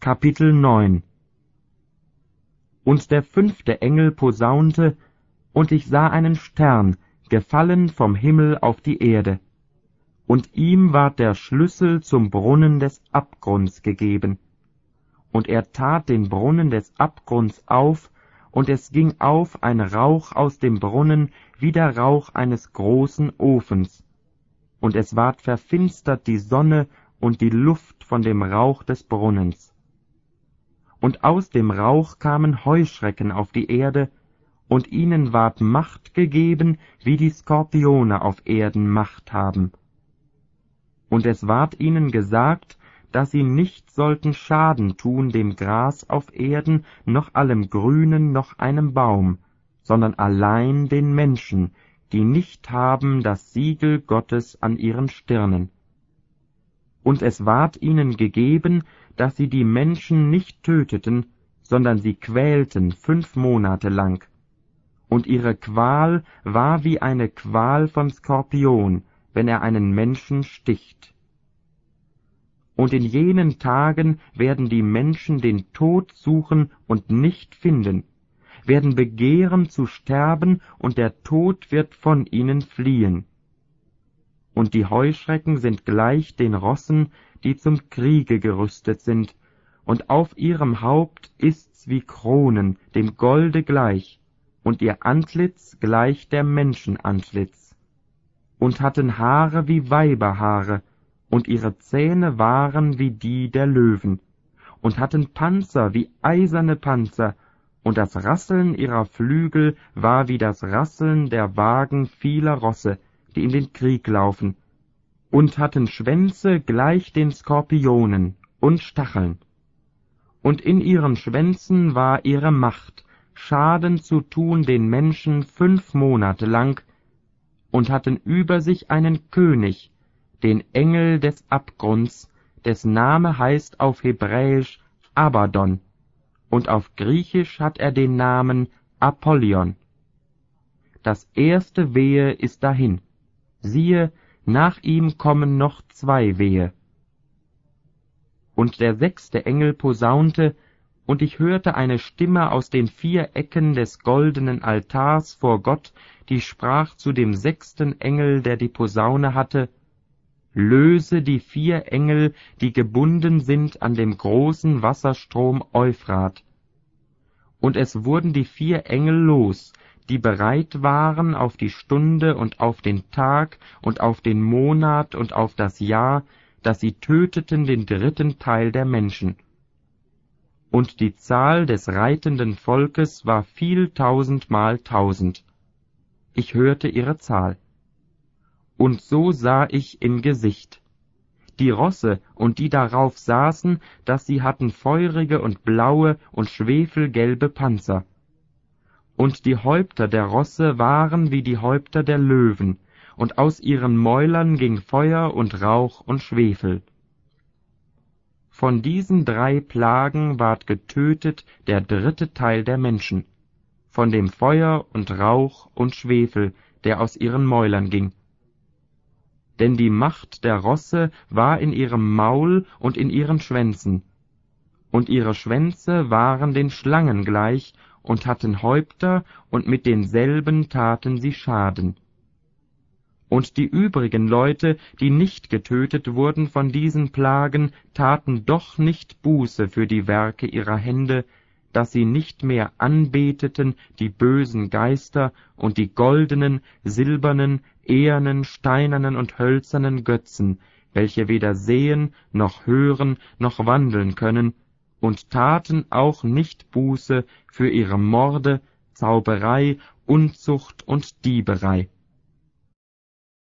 Kapitel 9. Und der 5. Engel posaunte, und ich sah einen Stern, gefallen vom Himmel auf die Erde. Und ihm ward der Schlüssel zum Brunnen des Abgrunds gegeben. Und er tat den Brunnen des Abgrunds auf, und es ging auf ein Rauch aus dem Brunnen wie der Rauch eines großen Ofens. Und es ward verfinstert die Sonne und die Luft von dem Rauch des Brunnens. Und aus dem Rauch kamen Heuschrecken auf die Erde, und ihnen ward Macht gegeben, wie die Skorpione auf Erden Macht haben. Und es ward ihnen gesagt, dass sie nicht sollten Schaden tun dem Gras auf Erden, noch allem Grünen, noch einem Baum, sondern allein den Menschen, die nicht haben das Siegel Gottes an ihren Stirnen. Und es ward ihnen gegeben, dass sie die Menschen nicht töteten, sondern sie quälten 5 Monate lang. Und ihre Qual war wie eine Qual von Skorpion, wenn er einen Menschen sticht. Und in jenen Tagen werden die Menschen den Tod suchen und nicht finden, werden begehren zu sterben, und der Tod wird von ihnen fliehen. Und die Heuschrecken sind gleich den Rossen, die zum Kriege gerüstet sind, und auf ihrem Haupt ist's wie Kronen, dem Golde gleich, und ihr Antlitz gleich der Menschenantlitz. Und hatten Haare wie Weiberhaare, und ihre Zähne waren wie die der Löwen, und hatten Panzer wie eiserne Panzer, und das Rasseln ihrer Flügel war wie das Rasseln der Wagen vieler Rosse, die in den Krieg laufen, und hatten Schwänze gleich den Skorpionen und Stacheln. Und in ihren Schwänzen war ihre Macht, Schaden zu tun den Menschen 5 Monate lang, und hatten über sich einen König, den Engel des Abgrunds, des Name heißt auf Hebräisch Abaddon, und auf Griechisch hat er den Namen Apollyon. Das erste Wehe ist dahin. Siehe, nach ihm kommen noch 2 Wehe. Und der 6. Engel posaunte, und ich hörte eine Stimme aus den 4 Ecken des goldenen Altars vor Gott, die sprach zu dem 6. Engel, der die Posaune hatte: Löse die 4 Engel, die gebunden sind an dem großen Wasserstrom Euphrat. Und es wurden die 4 Engel los, die bereit waren auf die Stunde und auf den Tag und auf den Monat und auf das Jahr, dass sie töteten den 3. Teil der Menschen. Und die Zahl des reitenden Volkes war viel 1000mal 1000. Ich hörte ihre Zahl. Und so sah ich im Gesicht. Die Rosse und die darauf saßen, dass sie hatten feurige und blaue und schwefelgelbe Panzer. Und die Häupter der Rosse waren wie die Häupter der Löwen, und aus ihren Mäulern ging Feuer und Rauch und Schwefel. Von diesen 3 Plagen ward getötet der 3. Teil der Menschen, von dem Feuer und Rauch und Schwefel, der aus ihren Mäulern ging. Denn die Macht der Rosse war in ihrem Maul und in ihren Schwänzen, und ihre Schwänze waren den Schlangen gleich und hatten Häupter, und mit denselben taten sie Schaden. Und die übrigen Leute, die nicht getötet wurden von diesen Plagen, taten doch nicht Buße für die Werke ihrer Hände, dass sie nicht mehr anbeteten die bösen Geister und die goldenen, silbernen, ehernen, steinernen und hölzernen Götzen, welche weder sehen, noch hören, noch wandeln können, und taten auch nicht Buße für ihre Morde, Zauberei, Unzucht und Dieberei.